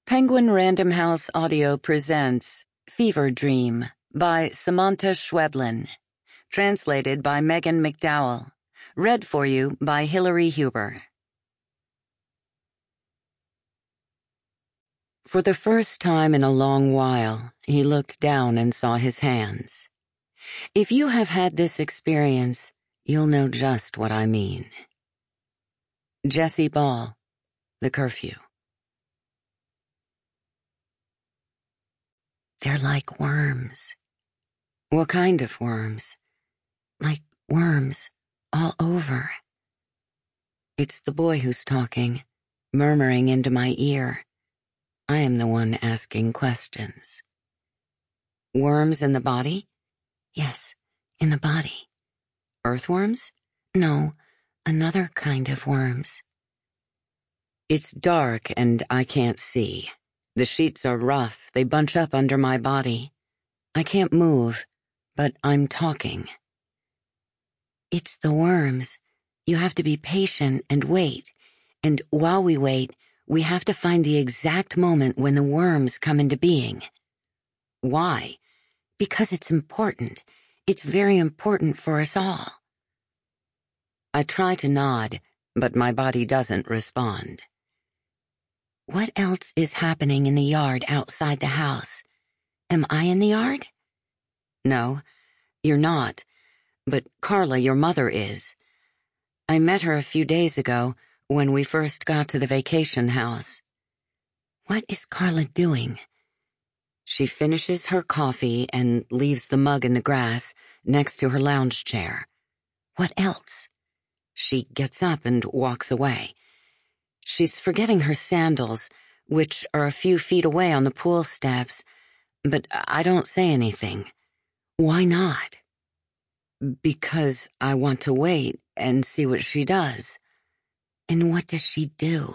Penguin Random House Audio presents Fever Dream by Samantha Schweblin. Translated by Megan McDowell. Read for you by Hillary Huber. For the first time in a long while, he looked down and saw his hands. If you have had this experience, you'll know just what I mean. Jesse Ball, The Curfew. They're like worms. What kind of worms? Like worms all over. It's the boy who's talking, murmuring into my ear. I am the one asking questions. Worms in the body? Yes, in the body. Earthworms? No, another kind of worms. It's dark and I can't see. The sheets are rough, they bunch up under my body. I can't move, but I'm talking. It's the worms. You have to be patient and wait. And while we wait, we have to find the exact moment when the worms come into being. Why? Because it's important. It's very important for us all. I try to nod, but my body doesn't respond. What else is happening in the yard outside the house? Am I in the yard? No, you're not. But Carla, your mother, is. I met her a few days ago when we first got to the vacation house. What is Carla doing? She finishes her coffee and leaves the mug in the grass next to her lounge chair. What else? She gets up and walks away. She's forgetting her sandals, which are a few feet away on the pool steps, but I don't say anything. Why not? Because I want to wait and see what she does. And what does she do?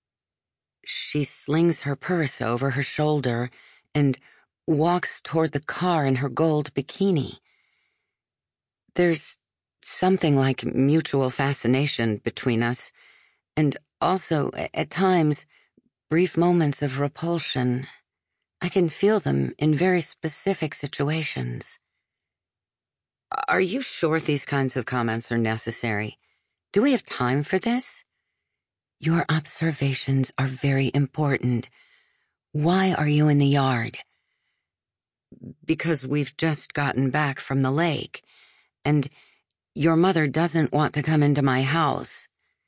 She slings her purse over her shoulder and walks toward the car in her gold bikini. There's something like mutual fascination between us, and also, at times, brief moments of repulsion. I can feel them in very specific situations. Are you sure these kinds of comments are necessary? Do we have time for this? Your observations are very important. Why are you in the yard? Because we've just gotten back from the lake, and your mother doesn't want to come into my house.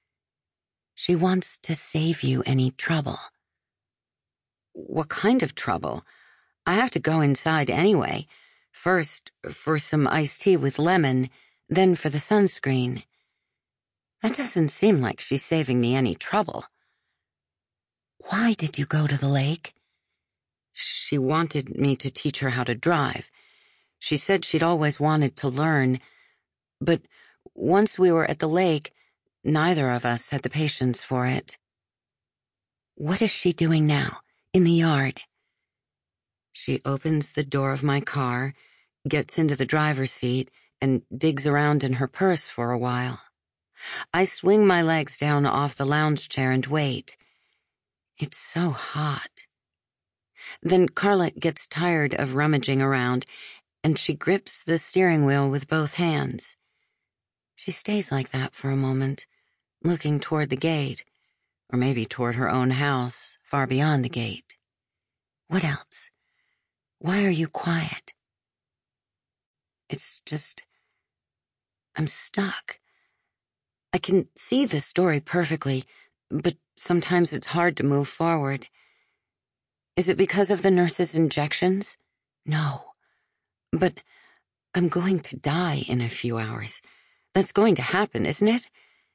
She wants to save you any trouble. What kind of trouble? I have to go inside anyway. First, for some iced tea with lemon, then for the sunscreen. That doesn't seem like she's saving me any trouble. Why did you go to the lake? She wanted me to teach her how to drive. She said she'd always wanted to learn, but once we were at the lake, neither of us had the patience for it. What is she doing now, in the yard? She opens the door of my car, gets into the driver's seat, and digs around in her purse for a while. I swing my legs down off the lounge chair and wait. It's so hot. Then Carla gets tired of rummaging around, and she grips the steering wheel with both hands. She stays like that for a moment, looking toward the gate, or maybe toward her own house, far beyond the gate. What else? Why are you quiet? It's just, I'm stuck. I can see the story perfectly, but sometimes it's hard to move forward. Is it because of the nurse's injections? No. But I'm going to die in a few hours. That's going to happen, isn't it?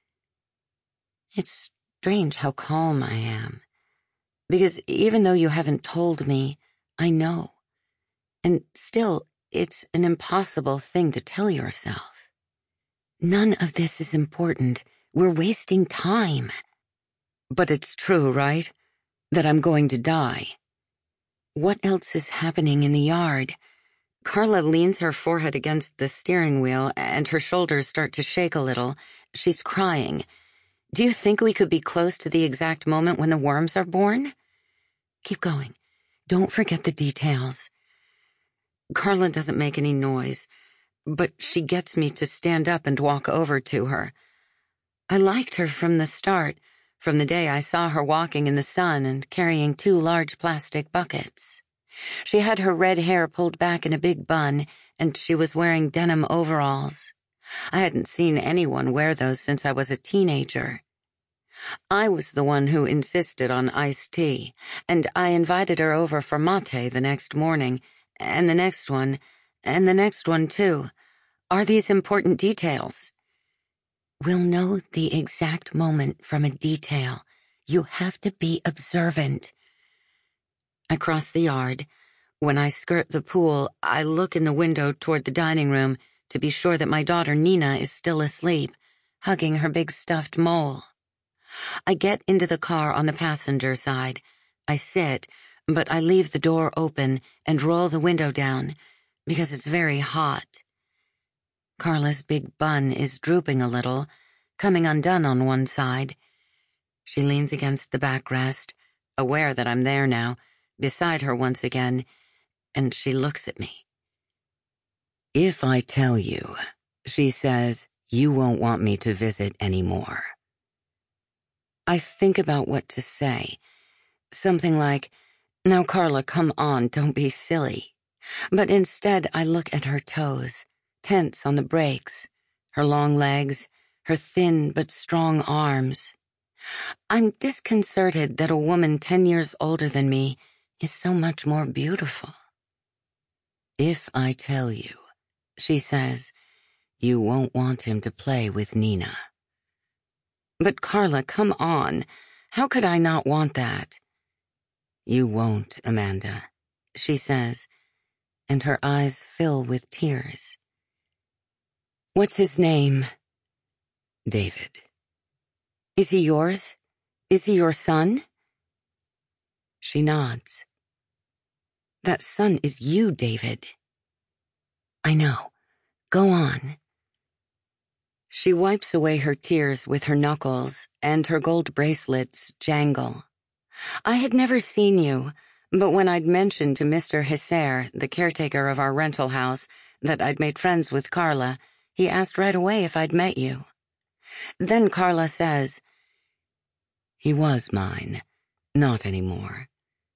It's strange how calm I am. Because even though you haven't told me, I know. And still, it's an impossible thing to tell yourself. None of this is important. We're wasting time. But it's true, right? That I'm going to die. What else is happening in the yard? Carla leans her forehead against the steering wheel and her shoulders start to shake a little. She's crying. Do you think we could be close to the exact moment when the worms are born? Keep going. Don't forget the details. Carla doesn't make any noise, but she gets me to stand up and walk over to her. I liked her from the start, from the day I saw her walking in the sun and carrying 2 large plastic buckets. She had her red hair pulled back in a big bun, and she was wearing denim overalls. I hadn't seen anyone wear those since I was a teenager. I was the one who insisted on iced tea, and I invited her over for mate the next morning, and the next one, and the next one too. Are these important details? We'll know the exact moment from a detail. You have to be observant. I cross the yard. When I skirt the pool, I look in the window toward the dining room to be sure that my daughter Nina is still asleep, hugging her big stuffed mole. I get into the car on the passenger side. I sit, but I leave the door open and roll the window down because it's very hot. Carla's big bun is drooping a little, coming undone on one side. She leans against the backrest, aware that I'm there now, beside her once again, and she looks at me. If I tell you, she says, you won't want me to visit anymore. I think about what to say. Something like, now Carla, come on, don't be silly. But instead I look at her toes, tense on the brakes, her long legs, her thin but strong arms. I'm disconcerted that a woman 10 years older than me is so much more beautiful. If I tell you, she says, you won't want him to play with Nina. But Carla, come on. How could I not want that? You won't, Amanda, she says, and her eyes fill with tears. What's his name? David. Is he yours? Is he your son? She nods. That son is you, David. I know. Go on. She wipes away her tears with her knuckles, and her gold bracelets jangle. I had never seen you, but when I'd mentioned to Mr. Hisser, the caretaker of our rental house, that I'd made friends with Carla, he asked right away if I'd met you. Then Carla says, he was mine, not anymore.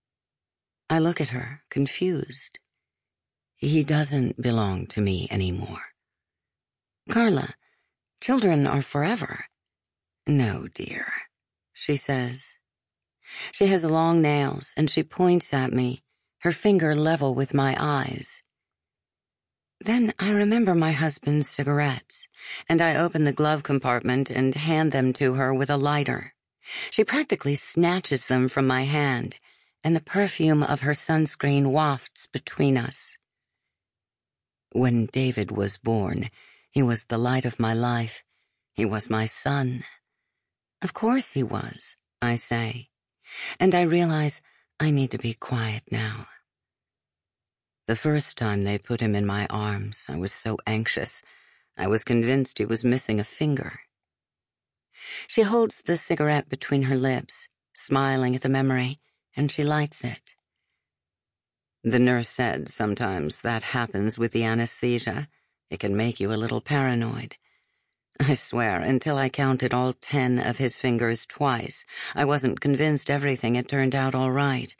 I look at her, confused. He doesn't belong to me anymore. Carla, children are forever. No, dear, she says. She has long nails, and she points at me, her finger level with my eyes. Then I remember my husband's cigarettes, and I open the glove compartment and hand them to her with a lighter. She practically snatches them from my hand, and the perfume of her sunscreen wafts between us. When David was born, he was the light of my life. He was my son. Of course he was, I say, and I realize I need to be quiet now. The first time they put him in my arms, I was so anxious. I was convinced he was missing a finger. She holds the cigarette between her lips, smiling at the memory, and she lights it. The nurse said sometimes that happens with the anesthesia. It can make you a little paranoid. I swear, until I counted all 10 of his fingers twice, I wasn't convinced everything had turned out all right.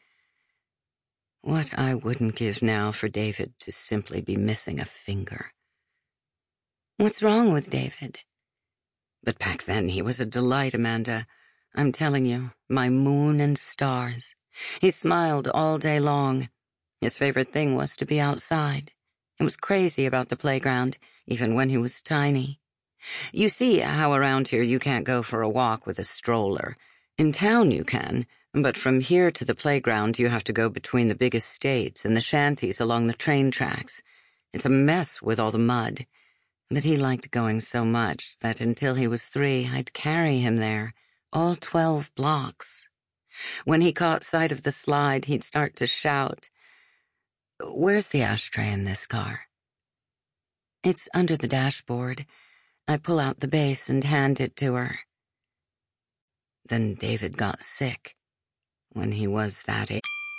What I wouldn't give now for David to simply be missing a finger. What's wrong with David? But back then he was a delight, Amanda. I'm telling you, my moon and stars. He smiled all day long. His favorite thing was to be outside. He was crazy about the playground, even when he was tiny. You see how around here you can't go for a walk with a stroller. In town you can, but from here to the playground you have to go between the big estates and the shanties along the train tracks. It's a mess with all the mud. But he liked going so much that until he was 3, I'd carry him there, all 12 blocks. When he caught sight of the slide, he'd start to shout, "Where's the ashtray in this car?" It's under the dashboard. I pull out the base and hand it to her. Then David got sick when he was that age.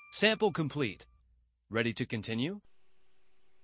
Sample complete. Ready to continue?